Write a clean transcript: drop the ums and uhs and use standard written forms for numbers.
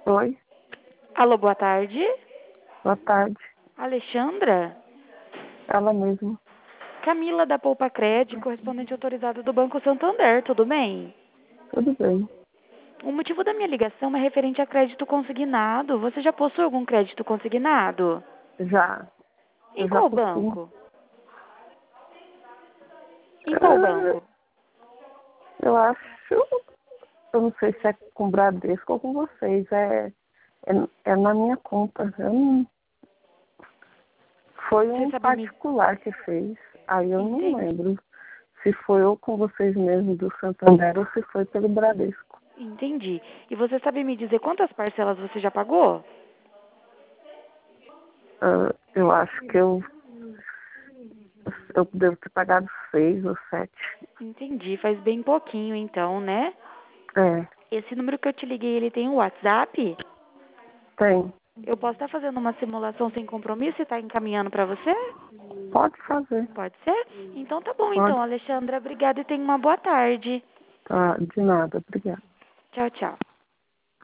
Oi, Alô, boa tarde. boa tarde. Alexandra? Ela mesma. Camila da Poupa Cred, correspondente autorizada do Banco Santander, tudo bem? Tudo bem. O motivo da minha ligação é referente a crédito consignado. Você já possui algum crédito consignado? Já, Em eu já qual possuo. banco? Em qual É, banco? eu acho, eu não sei se é com o Bradesco ou com vocês. É na minha conta. Foi Você um sabe me... particular que fez. Aí eu não Entendi. lembro se foi eu com vocês mesmo do Santander ou se foi pelo Bradesco. Entendi. E você sabe me dizer quantas parcelas você já pagou? Eu acho que eu devo ter pagado 6 ou 7. Entendi. Faz bem pouquinho então, né? É, Esse número que eu te liguei, ele tem o WhatsApp? tem. Eu posso estar fazendo uma simulação sem compromisso e estar encaminhando para você? Pode fazer. Pode ser? Então tá bom, Pode. então, Alexandra. Obrigada e tenha uma boa tarde. Tá, de nada. Obrigada. Tchau, tchau.